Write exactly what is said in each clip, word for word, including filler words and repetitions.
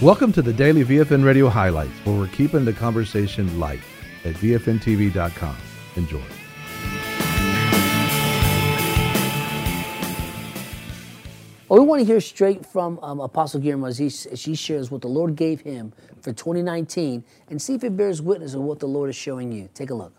Welcome to the Daily V F N Radio Highlights, where we're keeping the conversation light at V F N T V dot com. Enjoy. Well, we want to hear straight from um, Apostle Guillermo as he, as she shares what the Lord gave him for twenty nineteen and see if it bears witness of what the Lord is showing you. Take a look.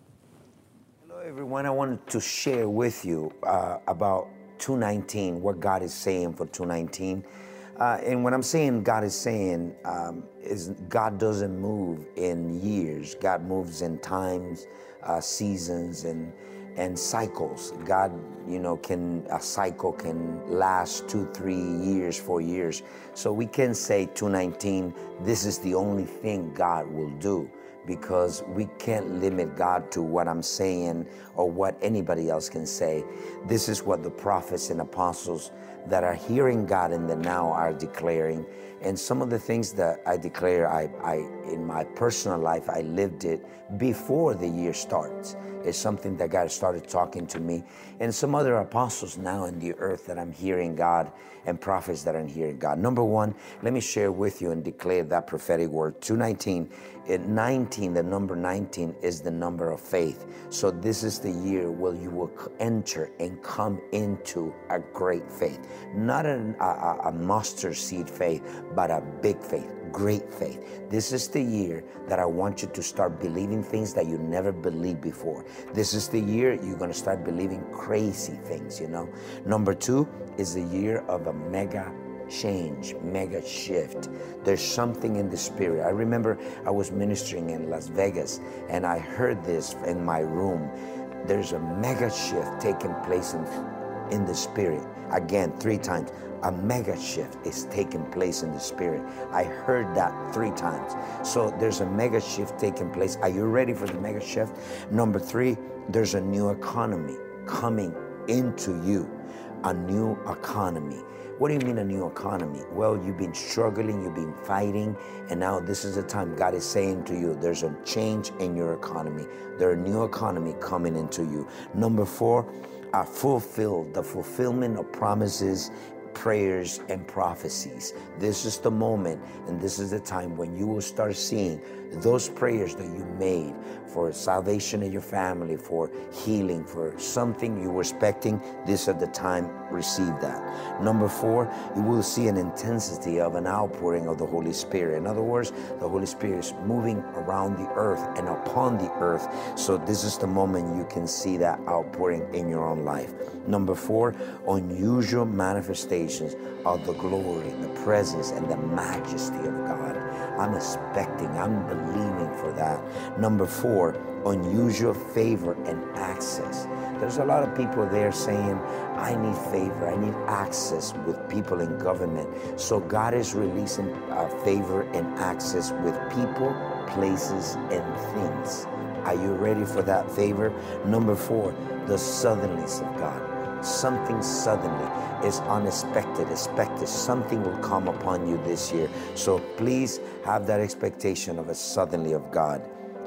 Hello, everyone. I wanted to share with you uh, about two nineteen, what God is saying for two nineteen. Uh, and when I'm saying God is saying, um, is God doesn't move in years. God moves in times, uh, seasons, and and cycles. God, you know, can a cycle can last two, three years, four years. So we can say two nineteen, this is the only thing God will do, because we can't limit God to what I'm saying or what anybody else can say. This is what the prophets and apostles that are hearing God in the now are declaring. And some of the things that I declare, I, I in my personal life, I lived it before the year starts. It's something that God started talking to me. And some other apostles now in the earth that I'm hearing God, and prophets that are hearing God. Number one, let me share with you and declare that prophetic word. two nineteen, at nineteen, the number nineteen is the number of faith. So this is the year where you will enter and come into a great faith. Not a, a, a mustard seed faith, but a big faith. Great faith. This is the year that I want you to start believing things that you never believed before. This is the year you're going to start believing crazy things, you know. Number two is the year of a mega change, mega shift. There's something in the spirit. I remember I was ministering in Las Vegas and I heard this in my room. There's a mega shift taking place in, in the spirit. Again, three times. A mega shift is taking place in the spirit. I heard that three times. So there's a mega shift taking place. Are you ready for the mega shift? Number three, there's a new economy coming into you. A new economy. What do you mean a new economy? Well, you've been struggling, you've been fighting, and now this is the time God is saying to you, there's a change in your economy. There's a new economy coming into you. Number four, are fulfilled, the fulfillment of promises, prayers, and prophecies. This is the moment, and this is the time when you will start seeing those prayers that you made for salvation in your family, for healing, for something you were expecting. This is the time, receive that. Number four, you will see an intensity of an outpouring of the Holy Spirit. In other words, the Holy Spirit is moving around the earth and upon the earth. So this is the moment you can see that outpouring in your own life. Number four, unusual manifestations of the glory, the presence, and the majesty of God. I'm expecting, I'm believing for that. Number four, unusual favor and access. There's a lot of people there saying, I need favor, I need access with people in government. So God is releasing uh, favor and access with people, places, and things. Are you ready for that favor? Number four, the suddenlies of God. Something suddenly is unexpected, expected. Something will come upon you this year. So please have that expectation of a suddenly of God.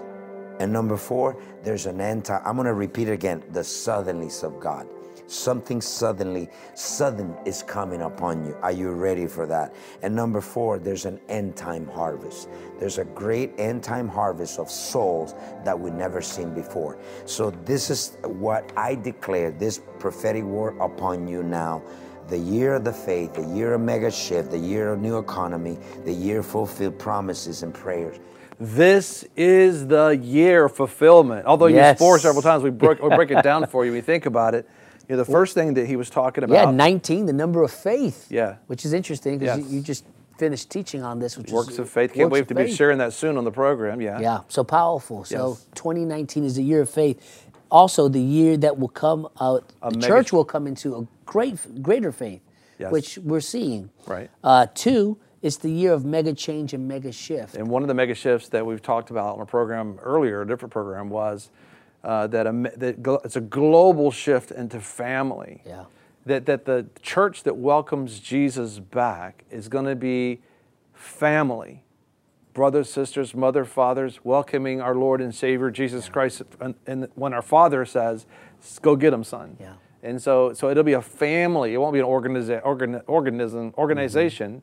And number four, there's an anti, I'm going to repeat it again, the suddenlies of God. Something suddenly, sudden is coming upon you. Are you ready for that? And number four, there's an end time harvest. There's a great end time harvest of souls that we've never seen before. So this is what I declare, this prophetic word upon you now. The year of the faith, the year of mega shift, the year of new economy, the year of fulfilled promises and prayers. This is the year of fulfillment. Although you Yes. used four several times, we broke, we break it down for you when you think about it. You know, the first thing that he was talking about. Yeah, nineteen, the number of faith. Yeah. Which is interesting because Yes. you, you just finished teaching on this. Which Works is, of faith. Can't works wait of to be faith. sharing that soon on the program. Yeah. Yeah, so powerful. So Yes. twenty nineteen is the year of faith. Also, the year that will come out, A the mega- church will come into a great, greater faith, Yes. which we're seeing. Right. Uh, two, it's the year of mega change and mega shift. And one of the mega shifts that we've talked about on a program earlier, a different program, was uh, that, a, that glo- it's a global shift into family. Yeah. That, that the church that welcomes Jesus back is going to be family. Brothers, sisters, mother, fathers, welcoming our Lord and Savior Jesus yeah. Christ. And, and when our Father says, go get him, son. Yeah. And so, so it'll be a family. It won't be an organiza- organ- organism, organization. Mm-hmm.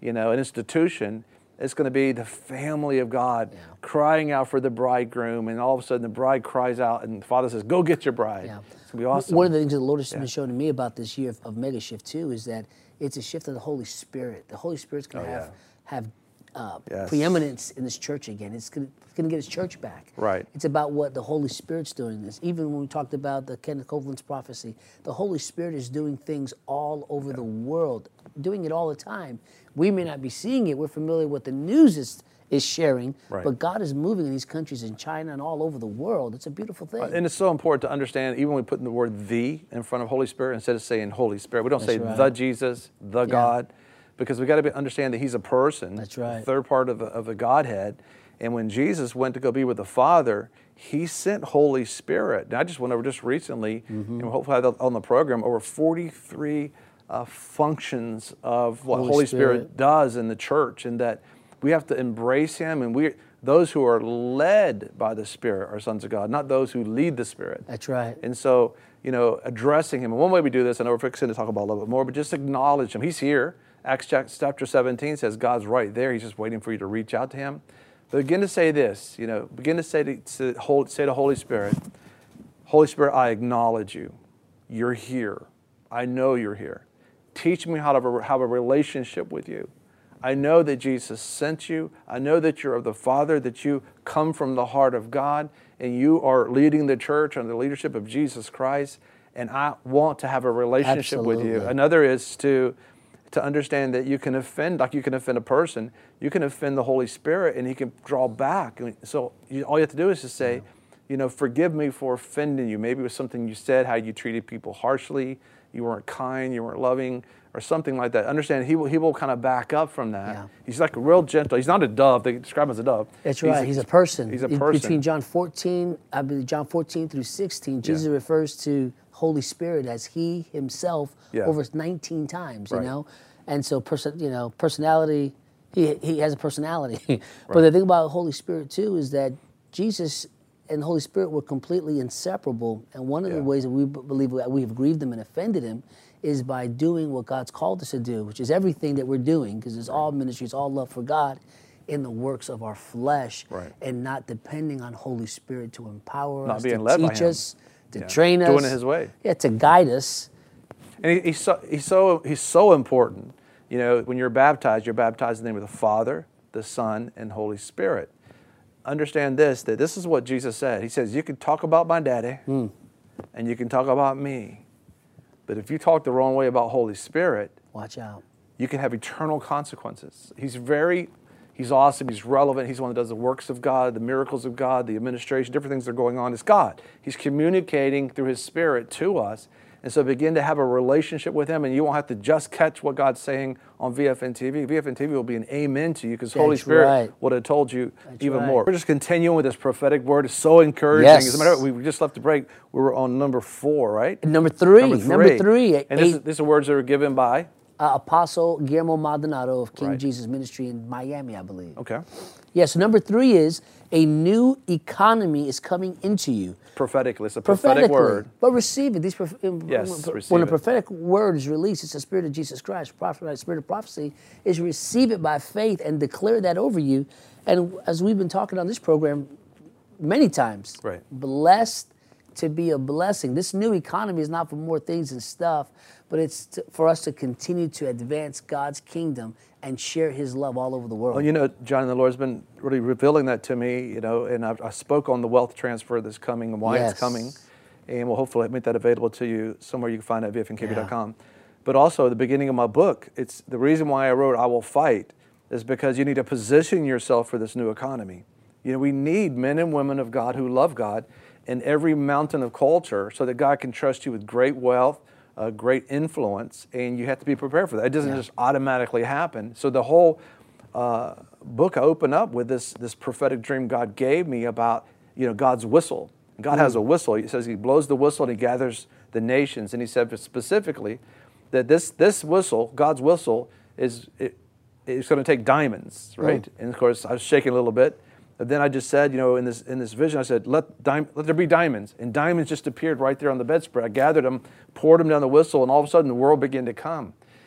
you know, an institution. It's going to be the family of God Yeah. crying out for the bridegroom, and all of a sudden the bride cries out, and the Father says, "Go get your bride." Yeah. It's going to be awesome. One of the things that the Lord has Yeah. been showing to me about this year of, of Mega Shift too is that it's a shift of the Holy Spirit. The Holy Spirit's going to Oh, have yeah. have uh, Yes. preeminence in this church again. It's going to get his church back. Right. It's about what the Holy Spirit's doing. This even when we talked about the Kenneth Copeland's prophecy, the Holy Spirit is doing things all over Yeah. the world, doing it all the time. We may not be seeing it. We're familiar with the news is is sharing, Right. but God is moving in these countries in China and all over the world. It's a beautiful thing. And it's so important to understand, even when we put the word "the" in front of Holy Spirit, instead of saying Holy Spirit, we don't That's say right. the Jesus, the God, because we got to understand that He's a person. That's right. The third part of the, of the Godhead. And when Jesus went to go be with the Father, He sent Holy Spirit. And I just went over just recently, Mm-hmm. and hopefully I have on the program, over forty-three uh, functions of what Holy Holy, Spirit. Spirit. does in the church, and that we have to embrace Him, and we those who are led by the Spirit are sons of God, not those who lead the Spirit. That's right. And so, you know, addressing Him. And one way we do this, I know we're fixing to talk about a little bit more, but just acknowledge Him. He's here. Acts chapter seventeen says God's right there. He's just waiting for you to reach out to Him. But begin to say this, you know, begin to say to, to hold, say to Holy Spirit, Holy Spirit, I acknowledge you. You're here. I know you're here. Teach me how to have a relationship with you. I know that Jesus sent you. I know that you're of the Father, that you come from the heart of God, and you are leading the church under the leadership of Jesus Christ, and I want to have a relationship with you. Absolutely. Another is to, to understand that you can offend, like you can offend a person, you can offend the Holy Spirit, and He can draw back. And so you, all you have to do is just say, you know, forgive me for offending you. Maybe it was something you said, how you treated people harshly, you weren't kind, you weren't loving, or something like that. Understand, he will, he will kind of back up from that. Yeah. He's like a real gentle. He's not a dove. They describe him as a dove. That's right. He's a person. He's a It- person. Between John fourteen, I believe John fourteen through sixteen, Jesus refers to Holy Spirit as He Himself Yeah. over nineteen times. You Right. know, and so person, you know, personality. He he has a personality. But the thing about Holy Spirit too is that Jesus and the Holy Spirit were completely inseparable. And one of Yeah. the ways that we b- believe that we have grieved Him and offended Him is by doing what God's called us to do, which is everything that we're doing, because it's all ministry, it's all love for God, in the works of our flesh, Right. and not depending on Holy Spirit to empower Not us, being to led by teach Him. us, to Yeah. train us, Doing it His way. yeah, to guide us. And he, he's, so, he's, so, he's so important. You know, when you're baptized, you're baptized in the name of the Father, the Son, and Holy Spirit. Understand this, that this is what Jesus said. He says, you can talk about my daddy, Hmm. and you can talk about me. But if you talk the wrong way about Holy Spirit, Watch out. you can have eternal consequences. He's very, he's awesome, he's relevant, he's the one that does the works of God, the miracles of God, the administration, different things that are going on. It's God. He's communicating through His Spirit to us. And so begin to have a relationship with Him, and you won't have to just catch what God's saying on V F N T V. V F N T V will be an amen to you because Holy That's Spirit right. would have told you That's even right. more. We're just continuing with this prophetic word. It's so encouraging. Yes. As a matter of fact, we just left the break. We were on number four, right? Number three, Number three. number three, And this, eight- is, these are words that were given by? Uh, Apostle Guillermo Maldonado of King Right. Jesus Ministry in Miami, I believe. Okay. Yes, number three is a new economy is coming into you. Prophetically. It's a prophetic Prophetically, word. but receive it. These prof- Yes, when receive a it. prophetic word is released, it's the Spirit of Jesus Christ. Prophet, right, Spirit of prophecy is receive it by faith and declare that over you. And as we've been talking on this program many times, Right. blessed to be a blessing. This new economy is not for more things and stuff, but it's to, for us to continue to advance God's kingdom and share His love all over the world. Well, you know, John, the Lord's been really revealing that to me, you know, and I've, I spoke on the wealth transfer that's coming and why Yes. it's coming. And we'll hopefully make that available to you somewhere you can find it at V F N K B dot com. But also, at the beginning of my book, it's the reason why I wrote I Will Fight is because you need to position yourself for this new economy. You know, we need men and women of God who love God in every mountain of culture so that God can trust you with great wealth, uh, great influence, and you have to be prepared for that. It doesn't Yeah. just automatically happen. So the whole uh, book I open up with this, this prophetic dream God gave me about, you know, God's whistle. God has a whistle. He says He blows the whistle and He gathers the nations. And He said specifically that this, this whistle, God's whistle, is it, it's going to take diamonds, right? And of course, I was shaking a little bit. But then I just said, you know, in this in this vision, I said, let, dim- let there be diamonds. And diamonds just appeared right there on the bedspread. I gathered them, poured them down the whistle, and all of a sudden the world began to come.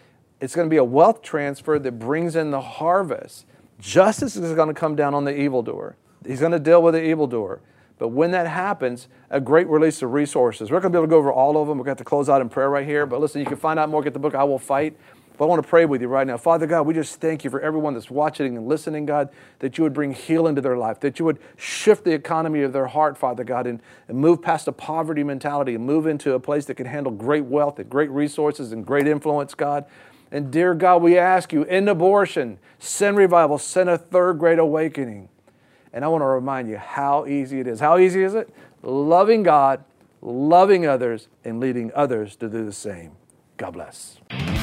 It's going to be a wealth transfer that brings in the harvest. Justice is going to come down on the evildoer. He's going to deal with the evildoer. But when that happens, a great release of resources. We're going to be able to go over all of them. We're going to have to close out in prayer right here. But listen, you can find out more, get the book, I Will Fight. But I want to pray with you right now. Father God, we just thank you for everyone that's watching and listening, God, that you would bring healing to their life, that you would shift the economy of their heart, Father God, and, and move past a poverty mentality and move into a place that can handle great wealth and great resources and great influence, God. And dear God, we ask you, end abortion, send revival, send a third great awakening. And I want to remind you how easy it is. How easy is it? Loving God, loving others, and leading others to do the same. God bless.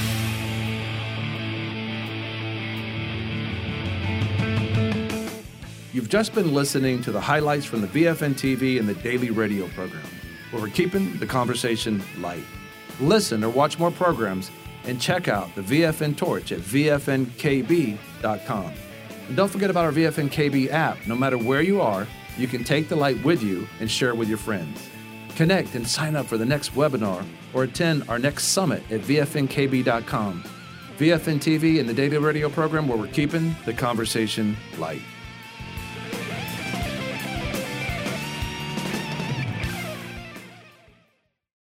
You've just been listening to the highlights from the V F N T V and the daily radio program, where we're keeping the conversation light. Listen or watch more programs and check out the V F N Torch at V F N K B dot com. And don't forget about our V F N K B app. No matter where you are, you can take the light with you and share it with your friends. Connect and sign up for the next webinar or attend our next summit at V F N K B dot com. V F N T V and the daily radio program, where we're keeping the conversation light.